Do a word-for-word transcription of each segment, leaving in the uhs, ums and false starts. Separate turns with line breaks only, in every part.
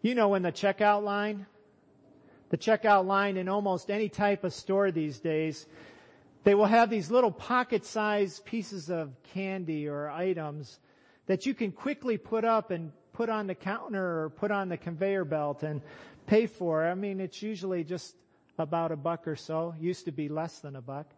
You know, in the checkout line, the checkout line in almost any type of store these days, they will have these little pocket-sized pieces of candy or items that you can quickly put up and put on the counter or put on the conveyor belt and pay for. I mean, it's usually just about a buck or so. Used to be less than a buck.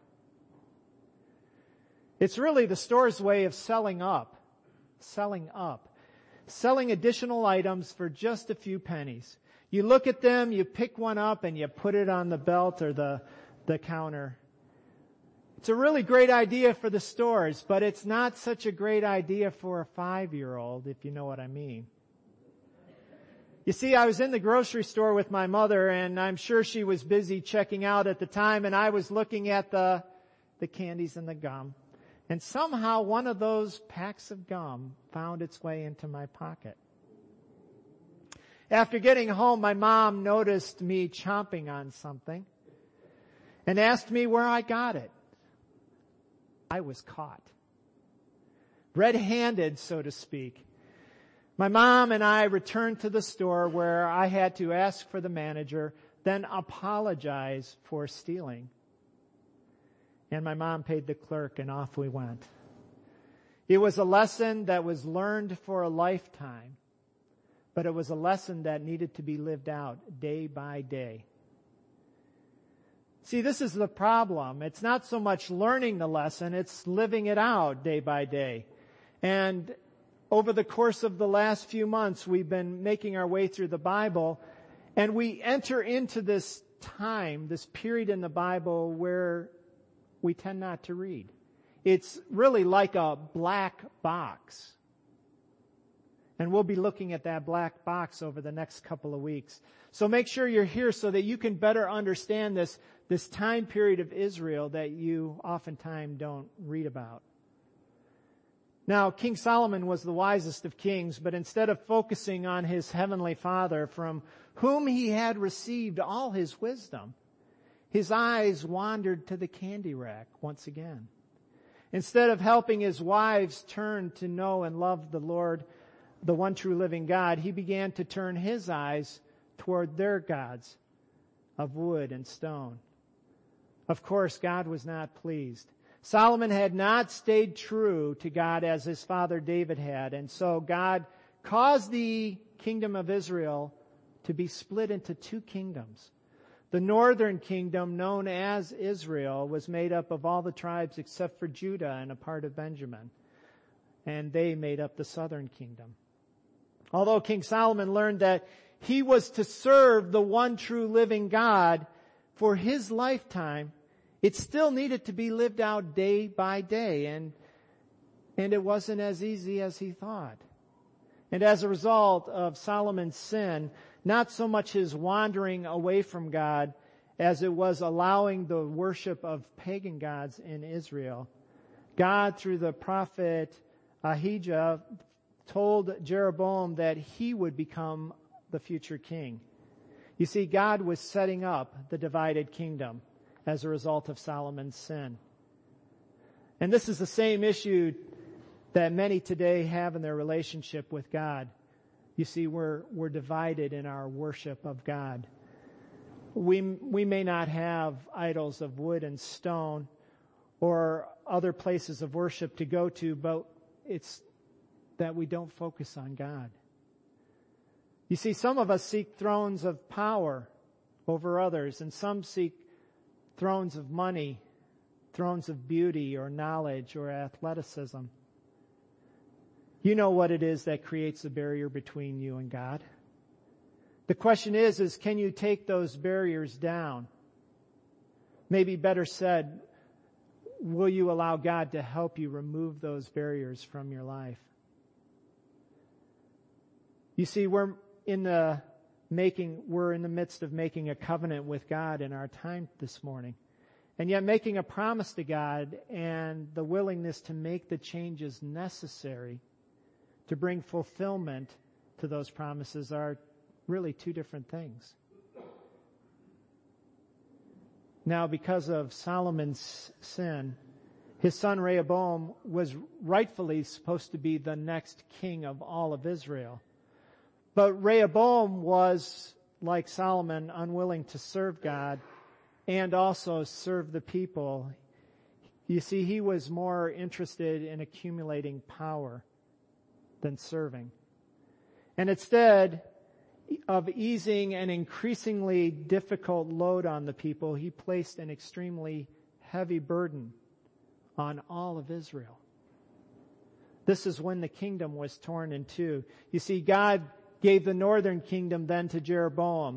It's really the store's way of selling up, selling up, selling additional items for just a few pennies. You look at them, you pick one up, and you put it on the belt or the, the counter. It's a really great idea for the stores, but it's not such a great idea for a five-year-old, if you know what I mean. You see, I was in the grocery store with my mother, and I'm sure she was busy checking out at the time, and I was looking at the, the candies and the gum. And somehow one of those packs of gum found its way into my pocket. After getting home, my mom noticed me chomping on something and asked me where I got it. I was caught. Red-handed, so to speak. My mom and I returned to the store where I had to ask for the manager, then apologize for stealing. And my mom paid the clerk, and off we went. It was a lesson that was learned for a lifetime, but it was a lesson that needed to be lived out day by day. See, this is the problem. It's not so much learning the lesson, it's living it out day by day. And over the course of the last few months, we've been making our way through the Bible, and we enter into this time, this period in the Bible where we tend not to read. It's really like a black box. And we'll be looking at that black box over the next couple of weeks. So make sure you're here so that you can better understand this, this time period of Israel that you oftentimes don't read about. Now, King Solomon was the wisest of kings, but instead of focusing on his heavenly Father from whom he had received all his wisdom, his eyes wandered to the candy rack once again. Instead of helping his wives turn to know and love the Lord, the one true living God, he began to turn his eyes toward their gods of wood and stone. Of course, God was not pleased. Solomon had not stayed true to God as his father David had, and so God caused the kingdom of Israel to be split into two kingdoms. The northern kingdom, known as Israel, was made up of all the tribes except for Judah and a part of Benjamin. And they made up the southern kingdom. Although King Solomon learned that he was to serve the one true living God for his lifetime, it still needed to be lived out day by day. And, and it wasn't as easy as he thought. And as a result of Solomon's sin, not so much his wandering away from God as it was allowing the worship of pagan gods in Israel, God, through the prophet Ahijah, told Jeroboam that he would become the future king. You see, God was setting up the divided kingdom as a result of Solomon's sin. And this is the same issue that many today have in their relationship with God. You see, we're, we're divided in our worship of God. We, we may not have idols of wood and stone or other places of worship to go to, but it's that we don't focus on God. You see, some of us seek thrones of power over others, and some seek thrones of money, thrones of beauty or knowledge or athleticism. You know what it is that creates a barrier between you and God. The question is, is can you take those barriers down? Maybe better said, will you allow God to help you remove those barriers from your life? You see, we're in the making, we're in the midst of making a covenant with God in our time this morning. And yet making a promise to God and the willingness to make the changes necessary to bring fulfillment to those promises are really two different things. Now, because of Solomon's sin, his son Rehoboam was rightfully supposed to be the next king of all of Israel. But Rehoboam was, like Solomon, unwilling to serve God and also serve the people. You see, he was more interested in accumulating power than serving. And instead of easing an increasingly difficult load on the people, he placed an extremely heavy burden on all of Israel. This is when the kingdom was torn in two. You see, God gave the northern kingdom then to Jeroboam.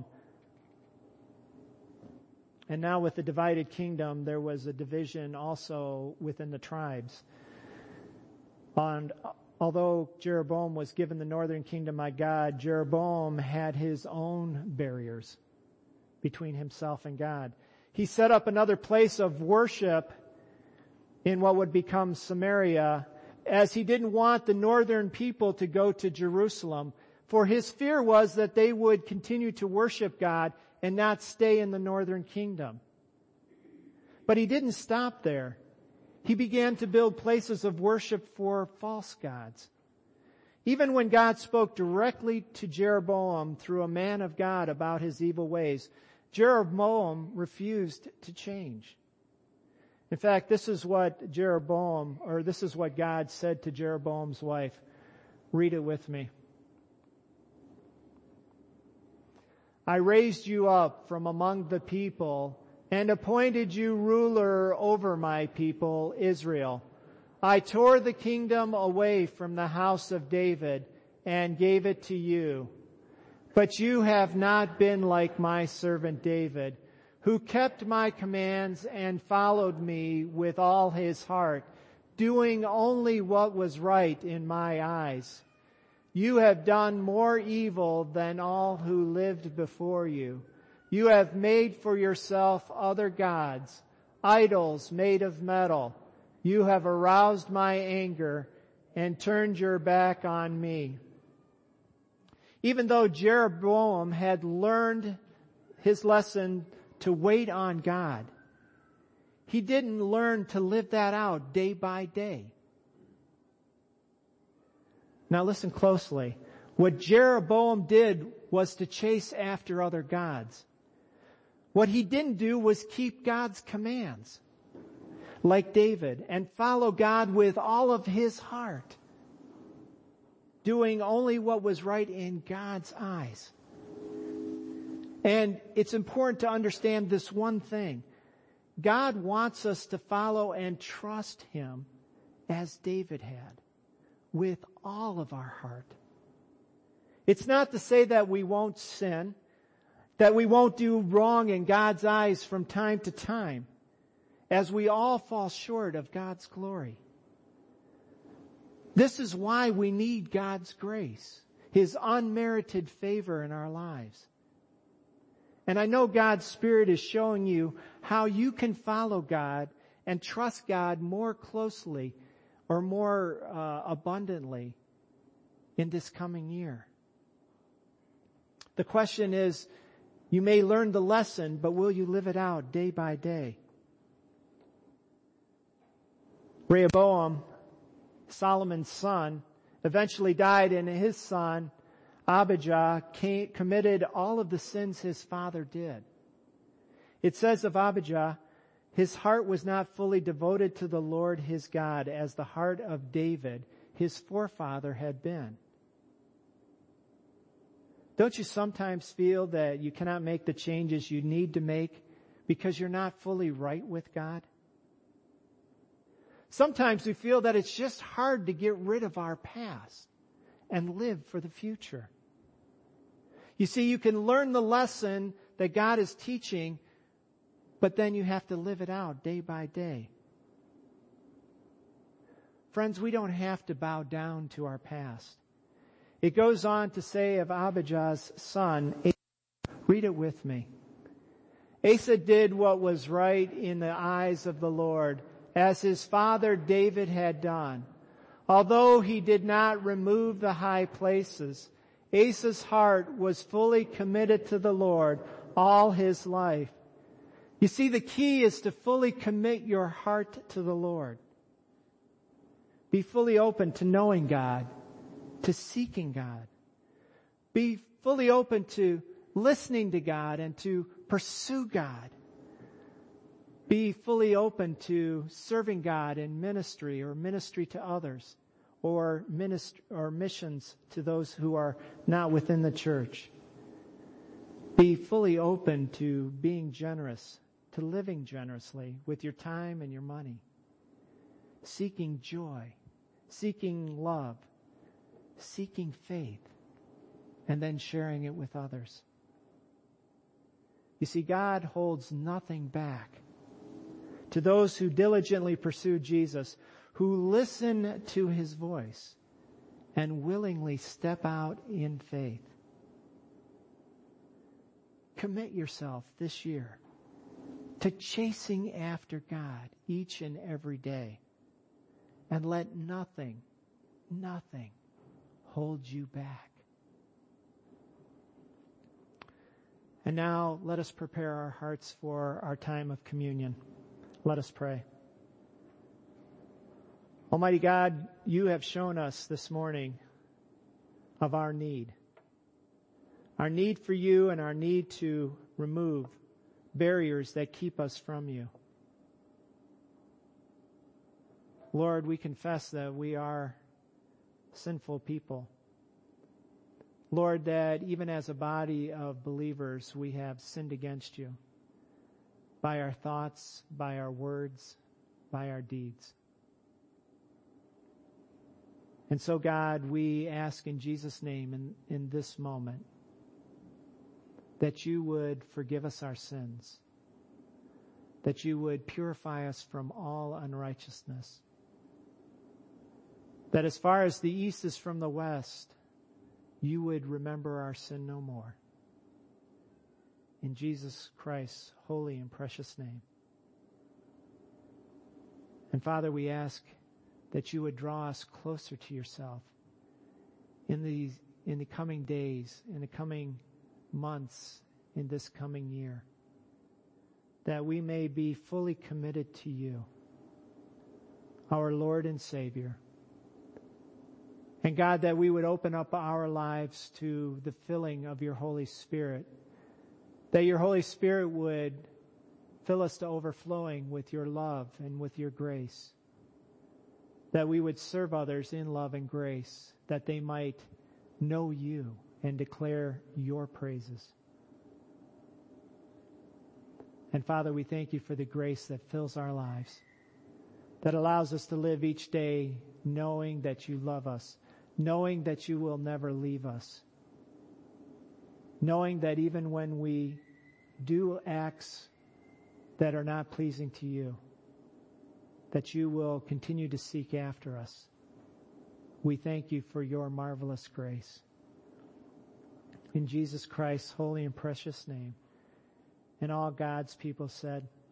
And now with the divided kingdom, there was a division also within the tribes. And although Jeroboam was given the northern kingdom by God, Jeroboam had his own barriers between himself and God. He set up another place of worship in what would become Samaria, as he didn't want the northern people to go to Jerusalem. For his fear was that they would continue to worship God and not stay in the northern kingdom. But he didn't stop there. He began to build places of worship for false gods. Even when God spoke directly to Jeroboam through a man of God about his evil ways, Jeroboam refused to change. In fact, this is what Jeroboam, or this is what God said to Jeroboam's wife. Read it with me. I raised you up from among the people and appointed you ruler over my people, Israel. I tore the kingdom away from the house of David and gave it to you. But you have not been like my servant David, who kept my commands and followed me with all his heart, doing only what was right in my eyes. You have done more evil than all who lived before you. You have made for yourself other gods, idols made of metal. You have aroused my anger and turned your back on me. Even though Jeroboam had learned his lesson to wait on God, he didn't learn to live that out day by day. Now listen closely. What Jeroboam did was to chase after other gods. What he didn't do was keep God's commands, like David, and follow God with all of his heart, doing only what was right in God's eyes. And it's important to understand this one thing. God wants us to follow and trust him as David had, with all of our heart. It's not to say that we won't sin, that we won't do wrong in God's eyes from time to time, as we all fall short of God's glory. This is why we need God's grace, his unmerited favor in our lives. And I know God's Spirit is showing you how you can follow God and trust God more closely or more uh, abundantly in this coming year. The question is, you may learn the lesson, but will you live it out day by day? Rehoboam, Solomon's son, eventually died, and his son, Abijah, came, committed all of the sins his father did. It says of Abijah, his heart was not fully devoted to the Lord his God as the heart of David, his forefather, had been. Don't you sometimes feel that you cannot make the changes you need to make because you're not fully right with God? Sometimes we feel that it's just hard to get rid of our past and live for the future. You see, you can learn the lesson that God is teaching, but then you have to live it out day by day. Friends, we don't have to bow down to our past. It goes on to say of Abijah's son, read it with me. Asa did what was right in the eyes of the Lord, as his father David had done. Although he did not remove the high places, Asa's heart was fully committed to the Lord all his life. You see, the key is to fully commit your heart to the Lord. Be fully open to knowing God, to seeking God. Be fully open to listening to God and to pursue God. Be fully open to serving God in ministry or ministry to others, or ministry or missions to those who are not within the church. Be fully open to being generous, to living generously with your time and your money, seeking joy, seeking love, seeking faith, and then sharing it with others. You see, God holds nothing back. To those who diligently pursue Jesus, who listen to His voice and willingly step out in faith. Commit yourself this year to chasing after God each and every day, and let nothing, nothing hold you back. And now let us prepare our hearts for our time of communion. Let us pray. Almighty God, you have shown us this morning of our need. Our need for you and our need to remove barriers that keep us from you. Lord, we confess that we are sinful people. Lord, that even as a body of believers, we have sinned against you by our thoughts, by our words, by our deeds. And so, God, we ask in Jesus' name in, in this moment that you would forgive us our sins, that you would purify us from all unrighteousness, that as far as the east is from the west, you would remember our sin no more. In Jesus Christ's holy and precious name. And Father, we ask that you would draw us closer to yourself in the, in the coming days, in the coming months, in this coming year, that we may be fully committed to you, our Lord and Savior. And God, that we would open up our lives to the filling of your Holy Spirit, that your Holy Spirit would fill us to overflowing with your love and with your grace, that we would serve others in love and grace, that they might know you and declare your praises. And Father, we thank you for the grace that fills our lives, that allows us to live each day knowing that you love us, knowing that you will never leave us, knowing that even when we do acts that are not pleasing to you, that you will continue to seek after us. We thank you for your marvelous grace. In Jesus Christ's holy and precious name. And all God's people said,